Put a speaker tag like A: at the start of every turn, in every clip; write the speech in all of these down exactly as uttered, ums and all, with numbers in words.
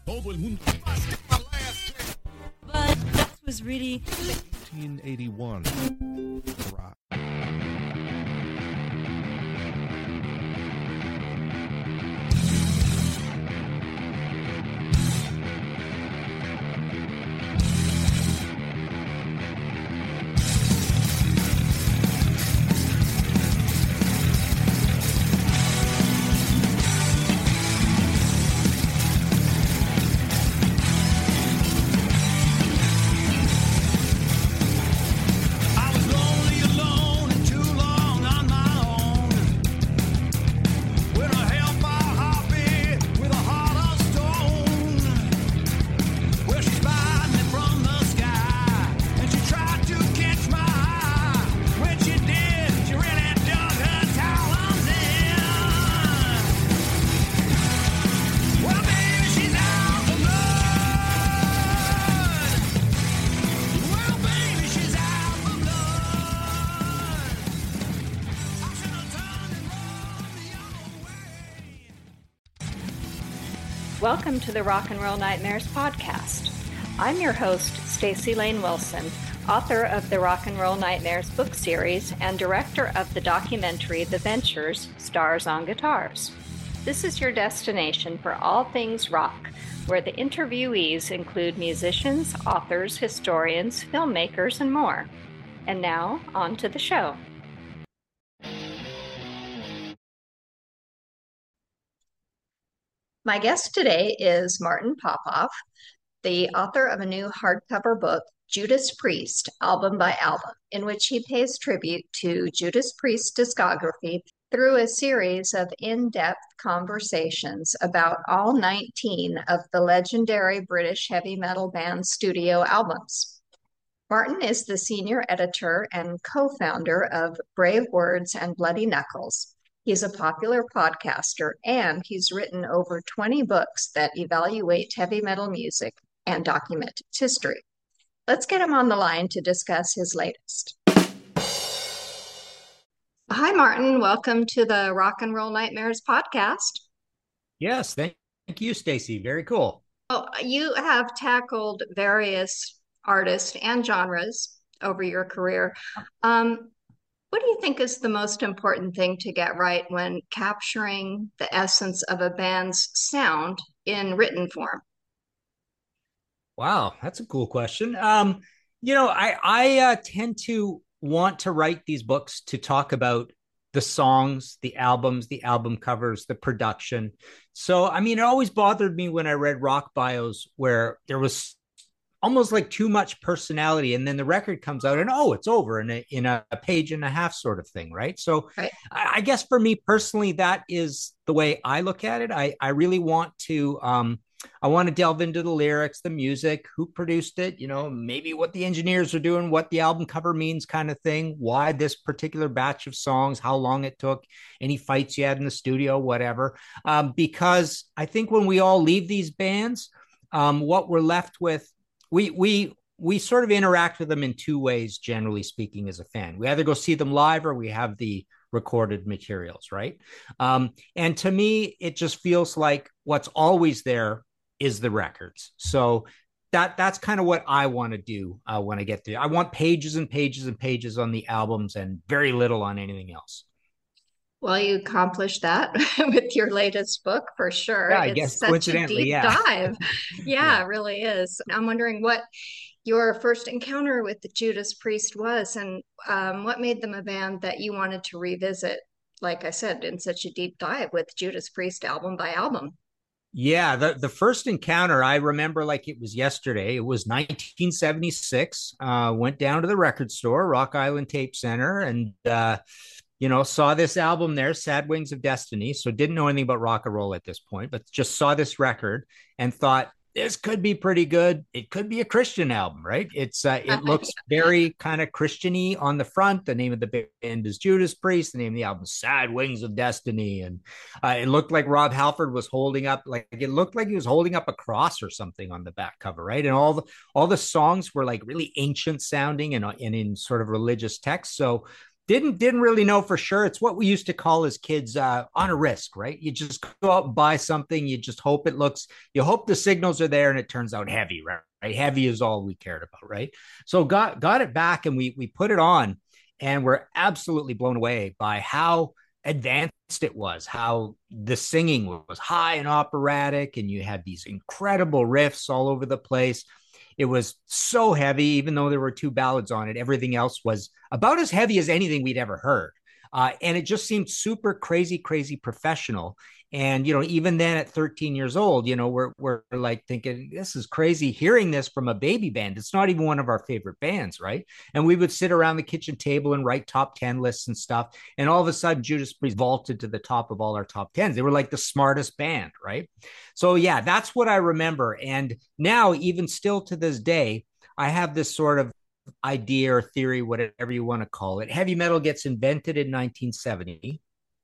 A: Todo el mundo.
B: But that was really
A: nineteen eighty-one. Rock.
C: Welcome to the Rock and Roll Nightmares podcast. I'm your host, Stacy Lane Wilson, author of the Rock and Roll Nightmares book series and director of the documentary The Ventures, Stars on Guitars. This is your destination for all things rock, where the interviewees include musicians, authors, historians, filmmakers, and more. And now, on to the show. My guest today is Martin Popoff, the author of a new hardcover book, Judas Priest, Album by Album, in which he pays tribute to Judas Priest's discography through a series of in-depth conversations about all nineteen of the legendary British heavy metal band's studio albums. Martin is the senior editor and co-founder of Brave Words and Bloody Knuckles. He's a popular podcaster, and he's written over twenty books that evaluate heavy metal music and document its history. Let's get him on the line to discuss his latest. Hi, Martin. Welcome to the Rock and Roll Nightmares podcast.
D: Yes, thank you, Stacy. Very cool.
C: Oh, you have tackled various artists and genres over your career. Um, What do you think is the most important thing to get right when capturing the essence of a band's sound in written form?
D: Wow, that's a cool question. Um, you know, I I uh, tend to want to write these books to talk about the songs, the albums, the album covers, the production. So, I mean, it always bothered me when I read rock bios where there was almost like too much personality, and then the record comes out and oh, it's over in a in a page and a half sort of thing, right? So
C: Right.
D: I, I guess for me personally, that is the way I look at it. I I really want to um I want to delve into the lyrics, the music, who produced it, you know, maybe what the engineers are doing, what the album cover means, kind of thing, why this particular batch of songs, how long it took, any fights you had in the studio, whatever. Um, because I think when we all leave these bands, um, what we're left with, we we we sort of interact with them in two ways, generally speaking, as a fan. We either go see them live or we have the recorded materials, right? Um, and to me, it just feels like what's always there is the records. So that that's kind of what I want to do uh, when I get there. I want pages and pages and pages on the albums and very little on anything else.
C: Well, you accomplished that with your latest book for sure.
D: Yeah, I
C: It's
D: guess
C: such a
D: coincidentally,
C: deep
D: yeah.
C: dive. Yeah,
D: Yeah.
C: it really is. I'm wondering what your first encounter with the Judas Priest was, and um, what made them a band that you wanted to revisit, like I said, in such a deep dive with Judas Priest album by album.
D: Yeah, the, the first encounter I remember like it was yesterday. It was nineteen seventy-six. Uh, went down to the record store, Rock Island Tape Center, and uh, you know, saw this album there, Sad Wings of Destiny. So didn't know anything about rock and roll at this point, but just saw this record and thought this could be pretty good. It could be a Christian album, right? It's uh, it looks very kind of Christian-y on the front. The name of the band is Judas Priest. The name of the album is Sad Wings of Destiny, and uh, it looked like Rob Halford was holding up, like it looked like he was holding up a cross or something on the back cover, right? And all the all the songs were like really ancient sounding and and in sort of religious text. So didn't didn't really know for sure. It's what we used to call as kids uh, on a risk, right? You just go out and buy something. You just hope it looks. You hope the signals are there, and it turns out heavy, right? Right? Heavy is all we cared about, right? So got got it back, and we we put it on, and we're absolutely blown away by how advanced it was, how the singing was high and operatic, and you had these incredible riffs all over the place. It was so heavy, even though there were two ballads on it. Everything else was about as heavy as anything we'd ever heard. Uh, and it just seemed super crazy, crazy professional. And, you know, even then at thirteen years old, you know, we're, we're like thinking, this is crazy hearing this from a baby band. It's not even one of our favorite bands, right? And we would sit around the kitchen table and write top ten lists and stuff. And all of a sudden, Judas Priest vaulted to the top of all our top tens. They were like the smartest band, right? So, yeah, that's what I remember. And now, even still to this day, I have this sort of idea or theory, whatever you want to call it. Heavy metal gets invented in nineteen seventy.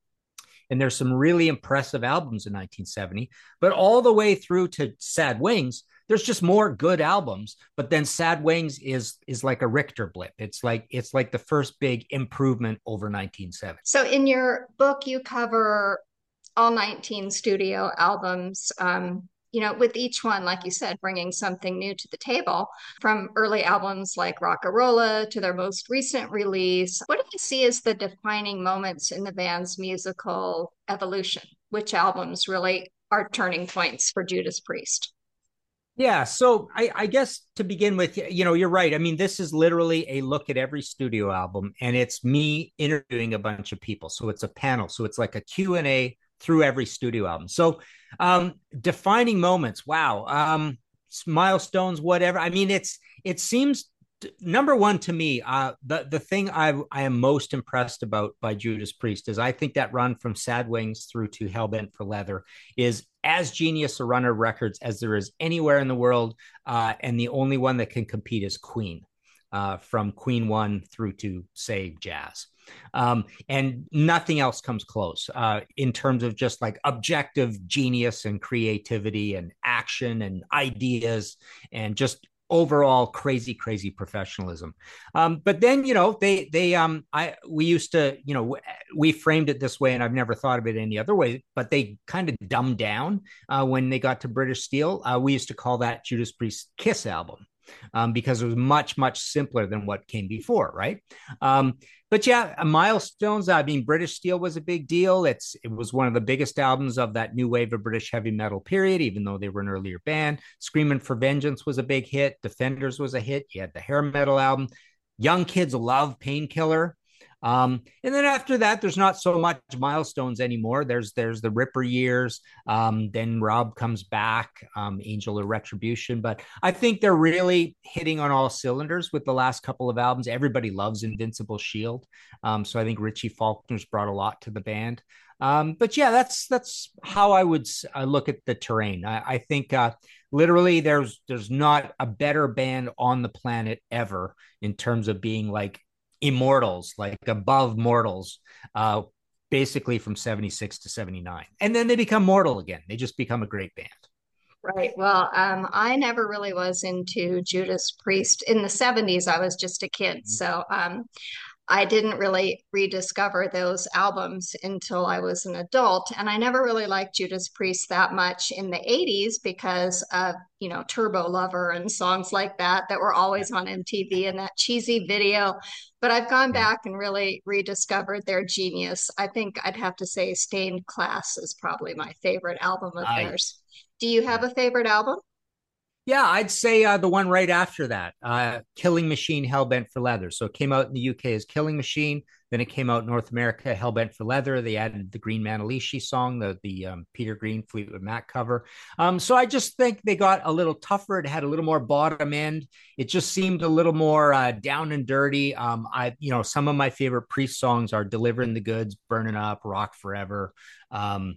D: And there's some really impressive albums in nineteen seventy, but all the way through to Sad Wings, there's just more good albums. But then Sad Wings is is like a Richter blip. It's like it's like the first big improvement over nineteen seventy.
C: So in your book, you cover all nineteen studio albums. Um, you know, with each one, like you said, bringing something new to the table, from early albums like Rock-a-Rolla to their most recent release. What do you see as the defining moments in the band's musical evolution? Which albums really are turning points for Judas Priest?
D: Yeah, so I, I guess to begin with, you know, you're right. I mean, this is literally a look at every studio album, and it's me interviewing a bunch of people. So it's a panel. So it's like a Q and A through every studio album. So um, defining moments, wow, um, milestones, whatever. I mean, it's it seems number one to me. Uh, the the thing I I am most impressed about by Judas Priest is I think that run from Sad Wings through to Hellbent for Leather is as genius a runner of records as there is anywhere in the world, uh, and the only one that can compete is Queen, uh, from Queen One through to say Jazz. Um, and nothing else comes close uh, in terms of just like objective genius and creativity and action and ideas and just overall crazy, crazy professionalism. Um, but then, you know, they, they, um, I, we used to, you know, we framed it this way and I've never thought of it any other way, but they kind of dumbed down uh, when they got to British Steel. Uh, we used to call that Judas Priest Kiss album. Um, because it was much, much simpler than what came before, right? Um, but yeah, milestones. I mean, British Steel was a big deal. It's it was one of the biggest albums of that new wave of British heavy metal period, even though they were an earlier band. Screaming for Vengeance was a big hit. Defenders was a hit. You had the hair metal album. Young kids love Painkiller. Um, and then after that, there's not so much milestones anymore. There's there's the Ripper years. Um, then Rob comes back, um, Angel of Retribution. But I think they're really hitting on all cylinders with the last couple of albums. Everybody loves Invincible Shield. Um, so I think Richie Faulkner's brought a lot to the band. Um, but yeah, that's that's how I would uh, look at the terrain. I, I think uh, literally there's there's not a better band on the planet ever in terms of being like immortals, like above mortals, uh, basically from seventy-six to seventy-nine. And then they become mortal again. They just become a great band.
C: Right. Well, um, I never really was into Judas Priest. In the seventies, I was just a kid. So um, I didn't really rediscover those albums until I was an adult. And I never really liked Judas Priest that much in the eighties because of, you know, Turbo Lover and songs like that that were
D: Yeah.
C: always on M T V and that cheesy video. But I've gone
D: Yeah.
C: back and really rediscovered their genius. I think I'd have to say Stained Class is probably my favorite album of
D: I,
C: theirs. Do you have a favorite album?
D: Yeah, I'd say uh, the one right after that, uh, Killing Machine, Hellbent for Leather. So it came out in the U K as Killing Machine. Then it came out in North America, Hellbent for Leather. They added the Green Manalishi song, the the um, Peter Green Fleetwood Mac cover. Um, so I just think they got a little tougher. It had a little more bottom end. It just seemed a little more uh, down and dirty. Um, I, you know, some of my favorite Priest songs are "Delivering the Goods," "Burning Up," "Rock Forever." Um,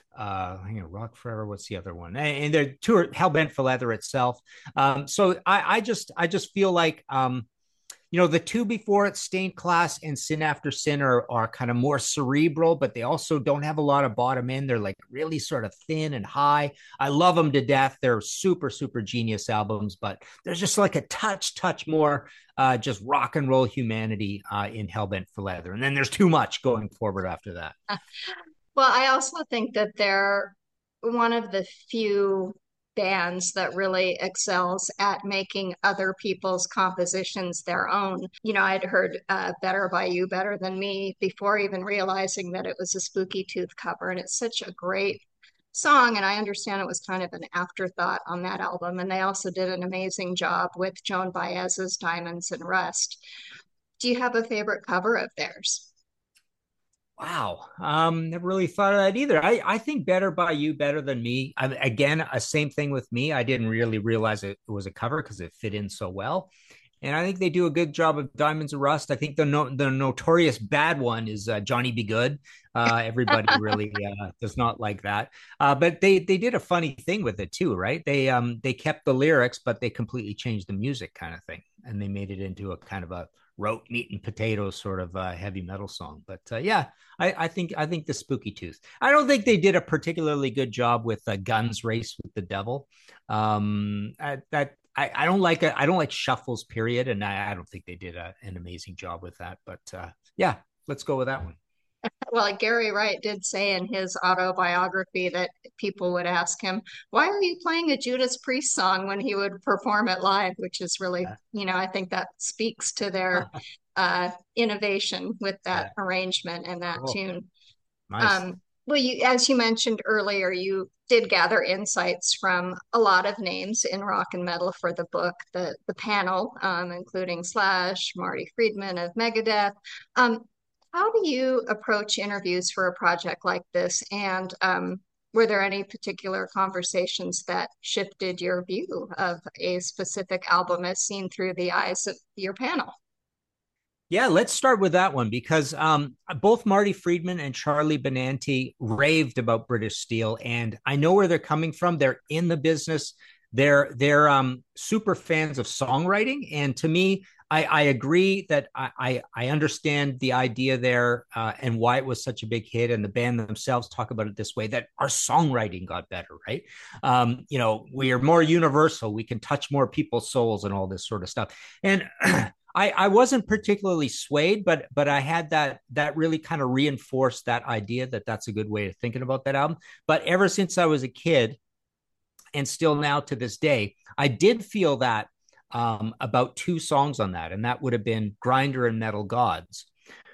D: uh you know Rock Forever, what's the other one, and, and they're two are Hellbent for Leather itself. Um so I I just I just feel like um you know, the two before it, Stained Class and Sin After Sin, are, are kind of more cerebral, but they also don't have a lot of bottom end. They're like really sort of thin and high. I love them to death. They're super, super genius albums, but there's just like a touch, touch more uh, just rock and roll humanity uh, in Hellbent for Leather. And then there's too much going forward after that.
C: Well, I also think that they're one of the few bands that really excels at making other people's compositions their own. You know, I'd heard uh, Better by You, Better Than Me before even realizing that it was a Spooky Tooth cover. And it's such a great song. And I understand it was kind of an afterthought on that album. And they also did an amazing job with Joan Baez's Diamonds and Rust. Do you have a favorite cover of theirs?
D: Wow. Um, never really thought of that either. I, I think Better by You, Better Than Me. I, again, a same thing with me. I didn't really realize it was a cover because it fit in so well. And I think they do a good job of Diamonds and Rust. I think the no, the notorious bad one is uh, Johnny Be Good. Uh, everybody really uh, does not like that. Uh, but they they did a funny thing with it too, right? They um they kept the lyrics, but they completely changed the music, kind of thing, and they made it into a kind of a rote meat and potatoes sort of uh, heavy metal song. But uh, yeah, I, I think I think the Spooky Tooth. I don't think they did a particularly good job with uh, Guns Race with the Devil. Um, I, that I, I don't like a, I don't like Shuffles, period, and I, I don't think they did a, an amazing job with that. But uh, yeah, let's go with that one.
C: Well, Gary Wright did say in his autobiography that people would ask him, "Why are you playing a Judas Priest song?" when he would perform it live, which is really,
D: Yeah.
C: you know, I think that speaks to their uh, innovation with that
D: Yeah.
C: arrangement and that
D: Oh,
C: tune.
D: nice.
C: Um, well, you, as you mentioned earlier, you did gather insights from a lot of names in rock and metal for the book, the the panel, um, including Slash, Marty Friedman of Megadeth. Um, how do you approach interviews for a project like this? And um, were there any particular conversations that shifted your view of a specific album as seen through the eyes of your panel?
D: Yeah, let's start with that one because um, both Marty Friedman and Charlie Benanti raved about British Steel, and I know where they're coming from. They're in the business. They're they're um, super fans of songwriting, and to me, I, I agree that I, I, I understand the idea there uh, and why it was such a big hit. And the band themselves talk about it this way: that our songwriting got better, right? Um, you know, we are more universal. We can touch more people's souls and all this sort of stuff. And I, I wasn't particularly swayed, but but I had that that really kind of reinforced that idea that that's a good way of thinking about that album. But ever since I was a kid, and still now to this day, I did feel that um, about two songs on that, and that would have been Grinder and Metal Gods.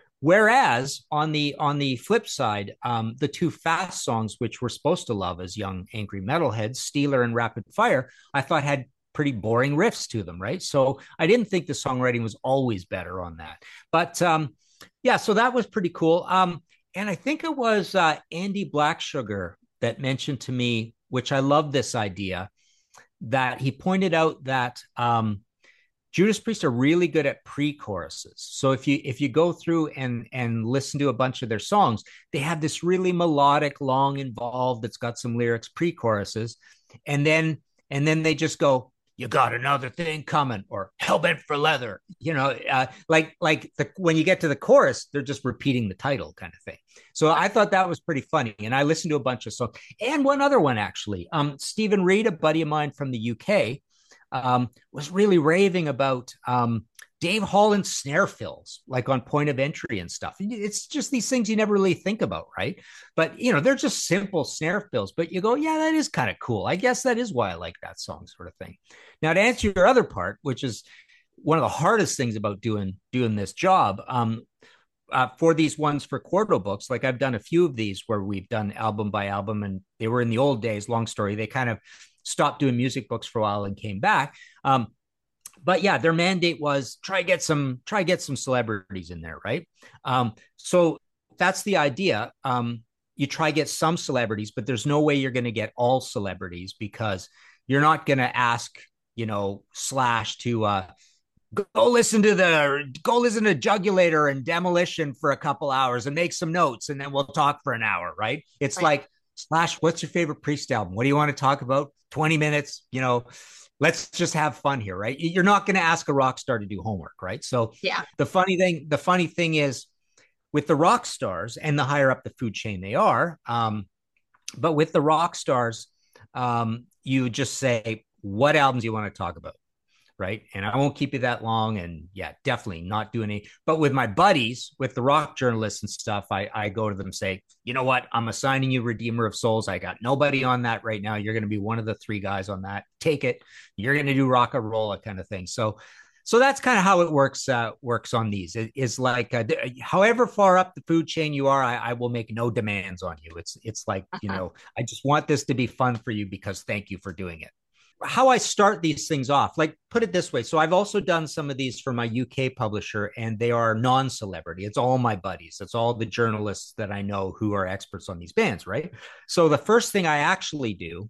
D: Whereas on the on the flip side, um, the two fast songs, which we're supposed to love as young angry metalheads, Steeler and Rapid Fire, I thought had pretty boring riffs to them, right? So I didn't think the songwriting was always better on that. But um, yeah, so that was pretty cool. Um, and I think it was uh, Andy Blacksugar that mentioned to me, which I love this idea, that he pointed out that um, Judas Priest are really good at pre-choruses. So if you if you go through and and listen to a bunch of their songs, they have this really melodic, long, involved that's got some lyrics pre-choruses, and then and then they just go, "You got another thing coming," or "Hellbent for Leather." You know, uh, like like the, when you get to the chorus, they're just repeating the title, kind of thing. So I thought that was pretty funny, and I listened to a bunch of songs, and one other one actually. Um, Stephen Reed, a buddy of mine from the U K, um, was really raving about um, Dave Holland's snare fills, like on Point of Entry and stuff. It's just these things you never really think about, right? But, you know, they're just simple snare fills, but you go, yeah, that is kind of cool. I guess that is why I like that song, sort of thing. Now, to answer your other part, which is one of the hardest things about doing doing this job, um, uh, for these ones for Quarto books, like I've done a few of these where we've done album by album, and they were in the old days, long story. They kind of stopped doing music books for a while and came back. Um, but yeah, their mandate was try get some try get some celebrities in there, right? Um, so that's the idea. Um, you try get some celebrities, but there's no way you're going to get all celebrities because you're not going to ask, you know, Slash to uh, go listen to the go listen to Jugulator and Demolition for a couple hours and make some notes, and then we'll talk for an hour, right? It's
C: Right.
D: like Slash, what's your favorite Priest album? What do you want to talk about? twenty minutes, you know, let's just have fun here, right? You're not going to ask a rock star to do homework, right? So
C: Yeah.
D: the funny thing, the funny thing is with the rock stars and the higher up the food chain they are, um, but with the rock stars, um, you just say, what albums you want to talk about? Right. And I won't keep you that long. And yeah, definitely not doing any. But with my buddies, with the rock journalists and stuff, I, I go to them and say, you know what? I'm assigning you Redeemer of Souls. I got nobody on that right now. You're going to be one of the three guys on that. Take it. You're going to do rock and roll, kind of thing. So, so that's kind of how it works. Uh, works on these. It is like, uh, however far up the food chain you are, I, I will make no demands on you. It's, it's like, you know, I just want this to be fun for you because thank you for doing it. How I start these things off, like put it this way. So I've also done some of these for my U K publisher, and they are non-celebrity. It's all my buddies. It's all the journalists that I know who are experts on these bands, right? So the first thing I actually do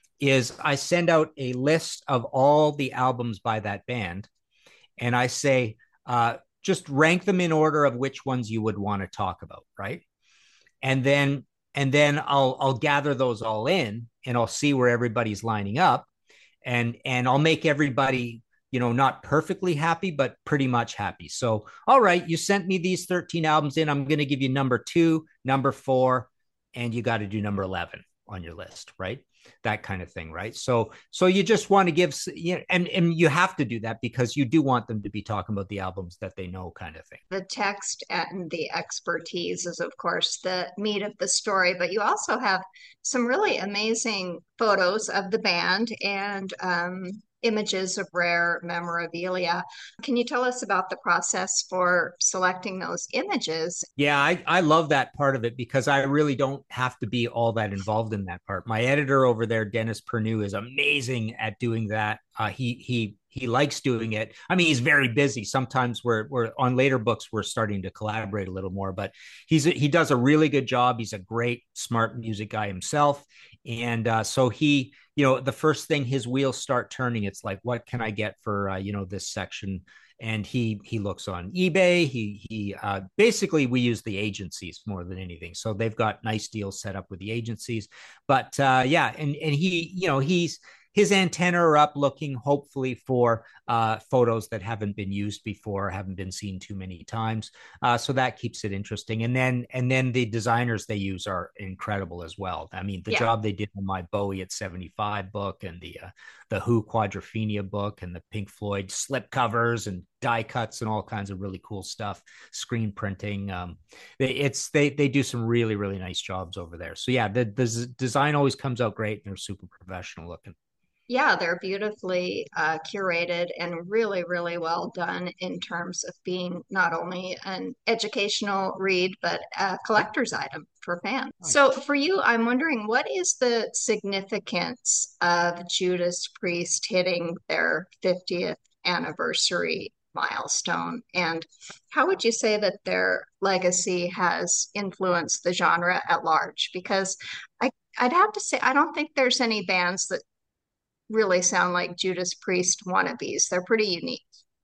D: is I send out a list of all the albums by that band, and I say, uh, just rank them in order of which ones you would want to talk about, right? And then and then I'll I'll gather those all in, and I'll see where everybody's lining up. And and I'll make everybody, you know, not perfectly happy, but pretty much happy. So, all right, you sent me these thirteen albums in. I'm going to give you number two, number four, and you got to do number eleven on your list, right? That kind of thing, right? So, so you just want to give, you know, and and you have to do that because you do want them to be talking about the albums that they know, kind of thing.
C: The text and the expertise is, of course, the meat of the story, but you also have some really amazing photos of the band and um, images of rare memorabilia. Can you tell us about the process for selecting those images?
D: Yeah, I, I love that part of it because I really don't have to be all that involved in that part. My editor over there, Dennis Pernew, is amazing at doing that. Uh, he he he likes doing it. I mean, he's very busy. Sometimes we're we're on later books we're starting to collaborate a little more, but he's he does a really good job. He's a great, smart music guy himself, and uh, so he, you know, the first thing his wheels start turning, it's like, what can I get for uh, you know, this section? And he he looks on eBay. He he uh, basically we use the agencies more than anything. So they've got nice deals set up with the agencies. But uh, yeah, and and he, you know, he's his antenna are up looking hopefully for uh, photos that haven't been used before, haven't been seen too many times. Uh, so that keeps it interesting. And then and then the designers they use are incredible as well. I mean, the yeah. job they did on my Bowie at seventy-five book and the uh, the Who Quadrophenia book and the Pink Floyd slip covers and die cuts and all kinds of really cool stuff, screen printing. Um, they, it's they they do some really really nice jobs over there. So yeah, the, the design always comes out great and they're super professional looking.
C: Yeah, they're beautifully uh, curated and really, really well done in terms of being not only an educational read, but a collector's item for fans. So for you, I'm wondering, what is the significance of Judas Priest hitting their fiftieth anniversary milestone? And how would you say that their legacy has influenced the genre at large? Because I, I'd have to say, I don't think there's any bands that really sound like Judas Priest wannabes. They're pretty unique.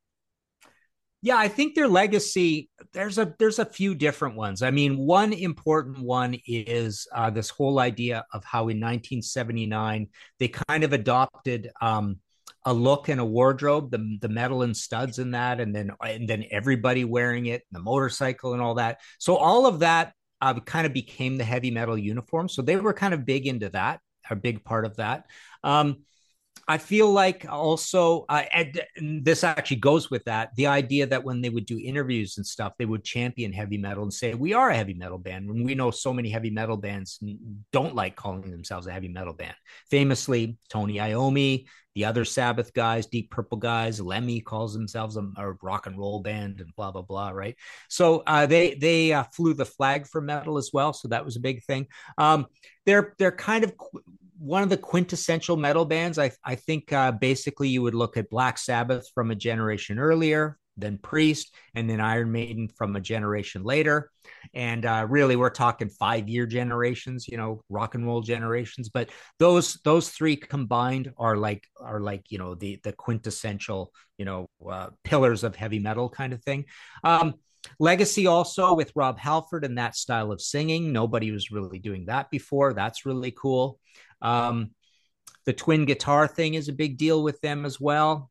D: Yeah, I think their legacy, there's a there's a few different ones. I mean, one important one is uh, this whole idea of how in nineteen seventy-nine they kind of adopted um, a look and a wardrobe, the the metal and studs in that, and then and then everybody wearing it, the motorcycle and all that. So all of that uh, kind of became the heavy metal uniform. So they were kind of big into that, a big part of that. Um, I feel like also, uh, and this actually goes with that, the idea that when they would do interviews and stuff, they would champion heavy metal and say, we are a heavy metal band. When we know so many heavy metal bands don't like calling themselves a heavy metal band. Famously, Tony Iommi, the other Sabbath guys, Deep Purple guys, Lemmy calls themselves a, a rock and roll band and blah, blah, blah, right? So uh, they they uh, flew the flag for metal as well. So that was a big thing. Um, they're, they're kind of one of the quintessential metal bands. I, I think uh, basically you would look at Black Sabbath from a generation earlier, then Priest, and then Iron Maiden from a generation later. And uh, really, we're talking five-year generations, you know, rock and roll generations. But those those three combined are like are like you know the the quintessential you know uh, pillars of heavy metal kind of thing. Um, Legacy also with Rob Halford and that style of singing. Nobody was really doing that before. That's really cool. Um, the twin guitar thing is a big deal with them as well.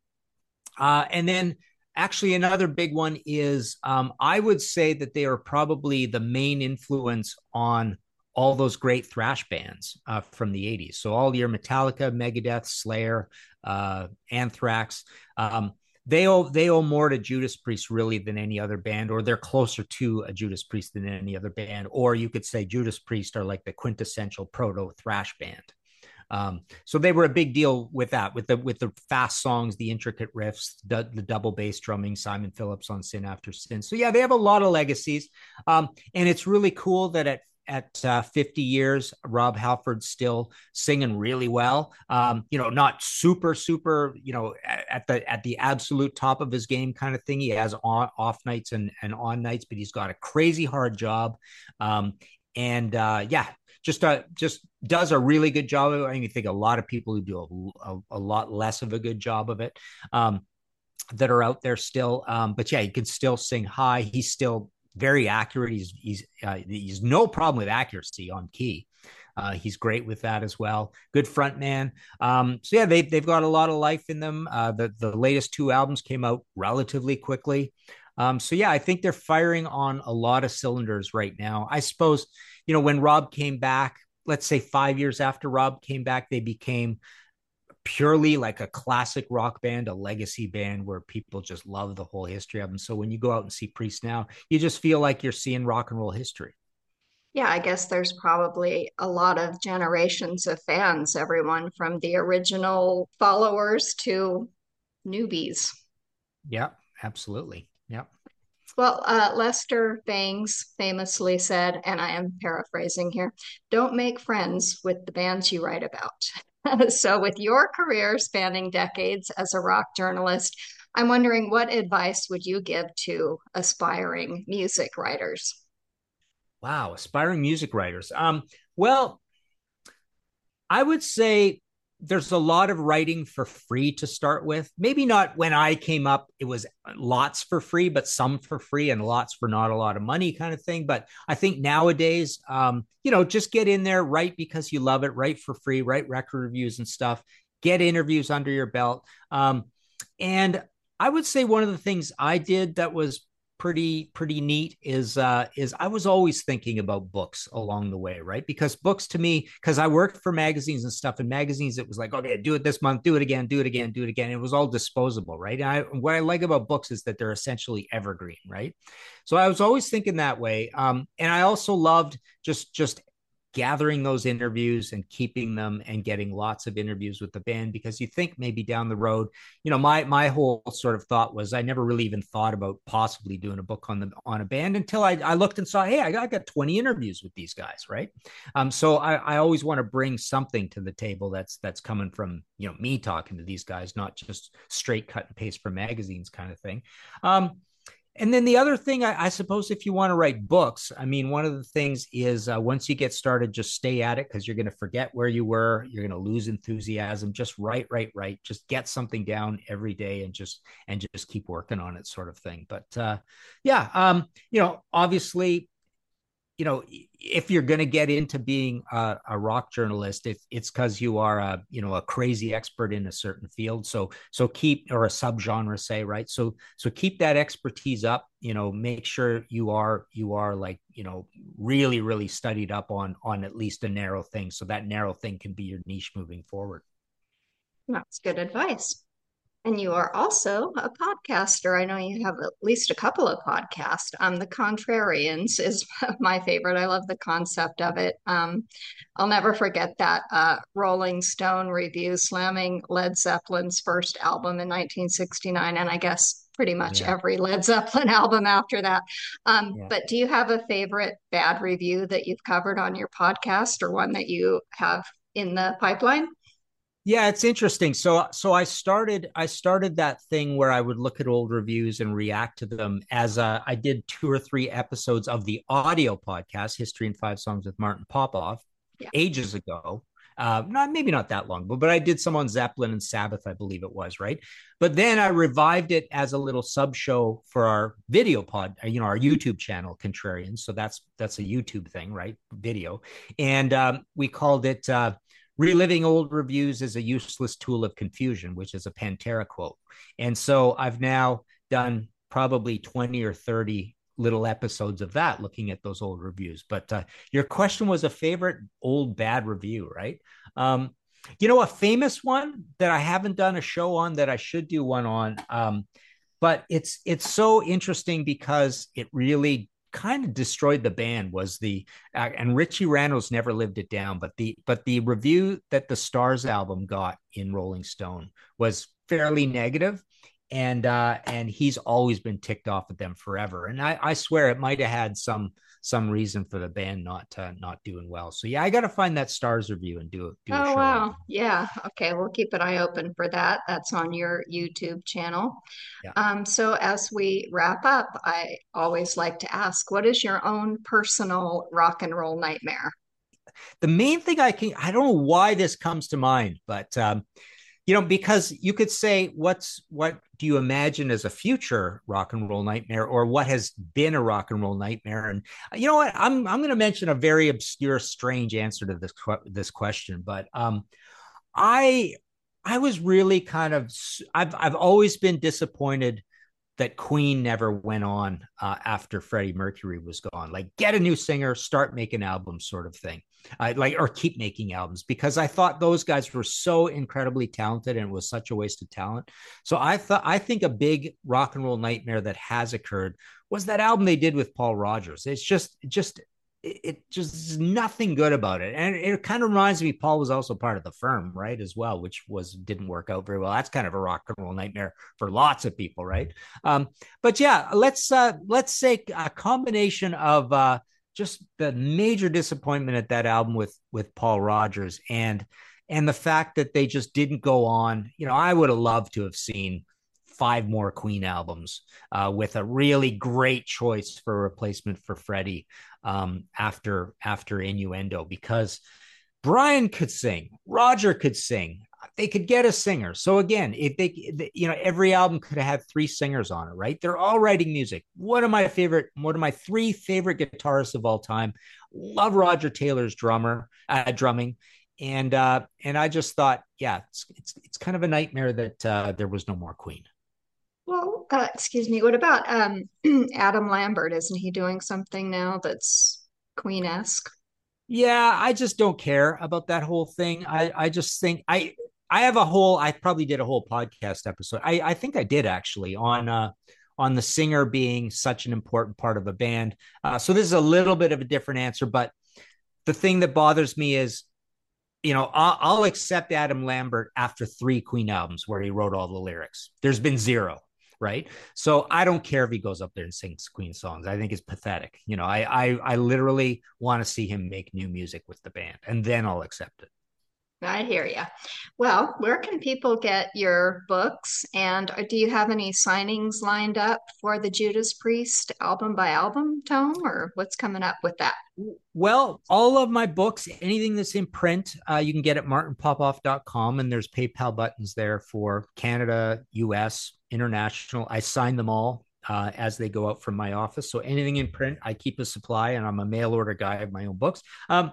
D: Uh, and then actually another big one is um, I would say that they are probably the main influence on all those great thrash bands uh, from the eighties. So all your Metallica, Megadeth, Slayer, uh, Anthrax, um, they owe they owe more to Judas Priest really than any other band, or they're closer to a Judas Priest than any other band. Or you could say Judas Priest are like the quintessential proto thrash band. Um, so they were a big deal with that, with the with the fast songs, the intricate riffs, the, the double bass drumming, Simon Phillips on Sin After Sin. So yeah, they have a lot of legacies, um, and it's really cool that at at uh, fifty years, Rob Halford's still singing really well. Um, you know, not super super, you know, at the at the absolute top of his game kind of thing. He has on, off nights and and on nights, but he's got a crazy hard job. Um, and uh, yeah, just uh, just does a really good job of it. I mean, I think a lot of people who do a, a, a lot less of a good job of it um, that are out there still. Um, but yeah, he can still sing high. He's still very accurate. He's he's uh, he's no problem with accuracy on key. Uh, he's great with that as well. Good front man. Um, so yeah, they they've got a lot of life in them. Uh, the the latest two albums came out relatively quickly. Um, so yeah, I think they're firing on a lot of cylinders right now. I suppose, you know, when Rob came back, let's say five years after Rob came back, they became purely like a classic rock band, a legacy band where people just love the whole history of them. So when you go out and see Priest now, you just feel like you're seeing rock and roll history.
C: Yeah, I guess there's probably a lot of generations of fans, everyone from the original followers to newbies.
D: Yeah, absolutely. Yeah.
C: Well, uh, Lester Bangs famously said, and I am paraphrasing here, don't make friends with the bands you write about. So, with your career spanning decades as a rock journalist, I'm wondering what advice would you give to aspiring music writers?
D: Wow, aspiring music writers. Um, well, I would say there's a lot of writing for free to start with. Maybe not when I came up, it was lots for free, but some for free and lots for not a lot of money kind of thing. But I think nowadays, um, you know, just get in there, write because you love it, write for free, write record reviews and stuff, get interviews under your belt. Um, and I would say one of the things I did that was pretty pretty neat is uh is I was always thinking about books along the way, right? Because books to me, because I worked for magazines and stuff, and magazines it was like, okay, do it this month, do it again, do it again, do it again. It was all disposable, right? And I, what I like about books is that they're essentially evergreen, right? So I was always thinking that way. Um and I also loved just just gathering those interviews and keeping them and getting lots of interviews with the band, because you think maybe down the road, you know, my my whole sort of thought was I never really even thought about possibly doing a book on the on a band until I, I looked and saw, hey, I got, I got twenty interviews with these guys, right? Um, so I, I always want to bring something to the table that's that's coming from, you know, me talking to these guys, not just straight cut and paste from magazines kind of thing. Um, and then the other thing, I, I suppose, if you want to write books, I mean, one of the things is uh, once you get started, just stay at it because you're going to forget where you were. You're going to lose enthusiasm. Just write, write, write. Just get something down every day and just and just keep working on it, sort of thing. But uh, yeah, um, you know, obviously, you know, if you're going to get into being a, a rock journalist, if it's because you are a, you know, a crazy expert in a certain field. So, so keep, or a subgenre, say, right. So, so keep that expertise up, you know, make sure you are, you are like, you know, really, really studied up on, on at least a narrow thing. So that narrow thing can be your niche moving forward.
C: That's good advice. And you are also a podcaster. I know you have at least a couple of podcasts. Um, The Contrarians is my favorite. I love the concept of it. Um, I'll never forget that uh, Rolling Stone review slamming Led Zeppelin's first album in nineteen sixty-nine, and I guess pretty much
D: Yeah.
C: every Led Zeppelin album after that. Um,
D: Yeah.
C: but do you have a favorite bad review that you've covered on your podcast, or one that you have in the pipeline?
D: Yeah, it's interesting. So so I started I started that thing where I would look at old reviews and react to them as a, I did two or three episodes of the audio podcast History in Five Songs with Martin Popoff
C: Yeah.
D: ages ago. Uh, not maybe not that long, but but I did some on Zeppelin and Sabbath, I believe it was, right? But then I revived it as a little sub show for our video pod, you know, our YouTube channel, Contrarians. So that's that's a YouTube thing, right? Video, and um, we called it uh, "Reliving Old Reviews is a Useless Tool of Confusion," which is a Pantera quote. And so I've now done probably twenty or thirty little episodes of that, looking at those old reviews. But uh, your question was a favorite old bad review, right? Um, you know, a famous one that I haven't done a show on that I should do one on. Um, but it's it's so interesting because it really kind of destroyed the band was the uh, and Richie Randall's never lived it down, but the but the review that the Stars album got in Rolling Stone was fairly negative, and uh and he's always been ticked off at them forever, and i i swear it might have had some some reason for the band not uh, not doing well. So yeah, I got to find that Stars review and do, do a
C: Oh,
D: show on it.
C: wow. Yeah. Okay. We'll keep an eye open for that. That's on your YouTube channel.
D: Yeah,
C: Um, so as we wrap up, I always like to ask, what is your own personal rock and roll nightmare?
D: the main thing I can, I don't know why this comes to mind, but um you know, because you could say, what's what do you imagine as a future rock and roll nightmare, or what has been a rock and roll nightmare? And you know what, i'm i'm going to mention a very obscure, strange answer to this this question, but um i i was really kind of, i've i've always been disappointed that Queen never went on uh, after Freddie Mercury was gone. Like, get a new singer, start making albums, sort of thing. Uh, like, or keep making albums, because I thought those guys were so incredibly talented, and it was such a waste of talent. So I thought, I think a big rock and roll nightmare that has occurred was that album they did with Paul Rogers. It's just, just it, it just is nothing good about it. And it, it kind of reminds me, Paul was also part of the Firm, right, as well, which was didn't work out very well. That's kind of a rock and roll nightmare for lots of people, right? Um, but yeah, let's uh, let's say a combination of uh, just the major disappointment at that album with with Paul Rogers, and and the fact that they just didn't go on. You know, I would have loved to have seen five more Queen albums uh, with a really great choice for a replacement for Freddie um, after after Innuendo, because Brian could sing, Roger could sing. They could get a singer. So again, if they, you know, every album could have had three singers on it, right? They're all writing music. One of my favorite, one of my three favorite guitarists of all time. Love Roger Taylor's drummer, uh, drumming, and uh, and I just thought, yeah, it's it's it's kind of a nightmare that uh, there was no more Queen.
C: Well, uh, excuse me. What about um, Adam Lambert? Isn't he doing something now that's Queen-esque?
D: Yeah, I just don't care about that whole thing. I I just think I I have a whole I probably did a whole podcast episode. I I think I did actually on uh on the singer being such an important part of a band. Uh, so this is a little bit of a different answer, but the thing that bothers me is, you know, I'll, I'll accept Adam Lambert after three Queen albums where he wrote all the lyrics. There's been zero, right? So I don't care if he goes up there and sings Queen songs. I think it's pathetic. You know, I I, I literally want to see him make new music with the band, and then I'll accept it.
C: I hear you. Well, where can people get your books? And uh, do you have any signings lined up for the Judas Priest album by album tome, or what's coming up with that?
D: Well, all of my books, anything that's in print, uh, you can get at martin popoff dot com, and there's PayPal buttons there for Canada, U S, international. I sign them all uh, as they go out from my office. So anything in print, I keep a supply, and I'm a mail order guy of my own books. Um,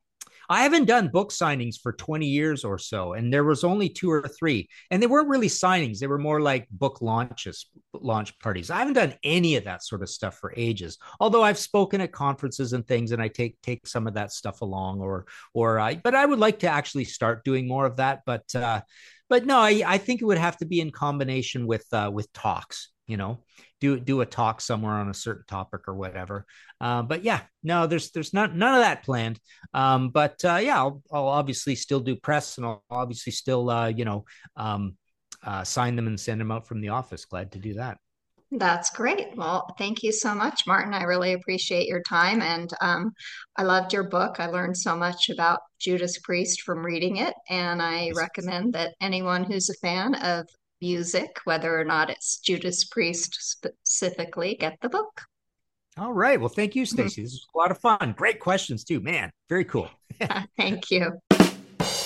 D: I haven't done book signings for twenty years or so, and there was only two or three, and they weren't really signings. They were more like book launches, launch parties. I haven't done any of that sort of stuff for ages, although I've spoken at conferences and things, and I take take some of that stuff along, or or I, but I would like to actually start doing more of that. But uh, but no, I, I think it would have to be in combination with uh, with talks. You know, do do a talk somewhere on a certain topic or whatever. Uh, but yeah, no, there's there's not none of that planned. Um, but uh, yeah, I'll, I'll obviously still do press, and I'll obviously still uh, you know um, uh, sign them and send them out from the office. Glad to do that.
C: That's great. Well, thank you so much, Martin. I really appreciate your time. And um, I loved your book. I learned so much about Judas Priest from reading it. And I recommend that anyone who's a fan of music, whether or not it's Judas Priest specifically, get the book.
D: All right. Well, thank you, Stacy. This was a lot of fun. Great questions too, man. Very cool.
C: Thank you.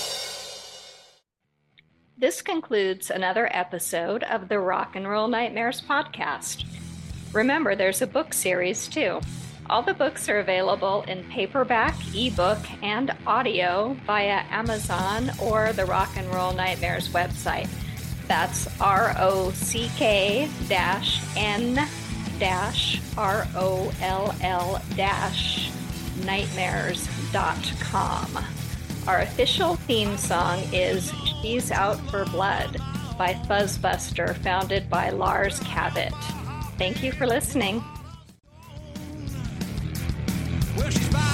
C: This concludes another episode of the Rock and Roll Nightmares podcast. Remember, there's a book series too. All the books are available in paperback, ebook, and audio via Amazon or the Rock and Roll Nightmares website. That's R O C K N R O L L nightmares dot com. Our official theme song is She's Out for Blood by Fuzzbuster, founded by Lars Cabot. Thank you for listening.
B: Well, she's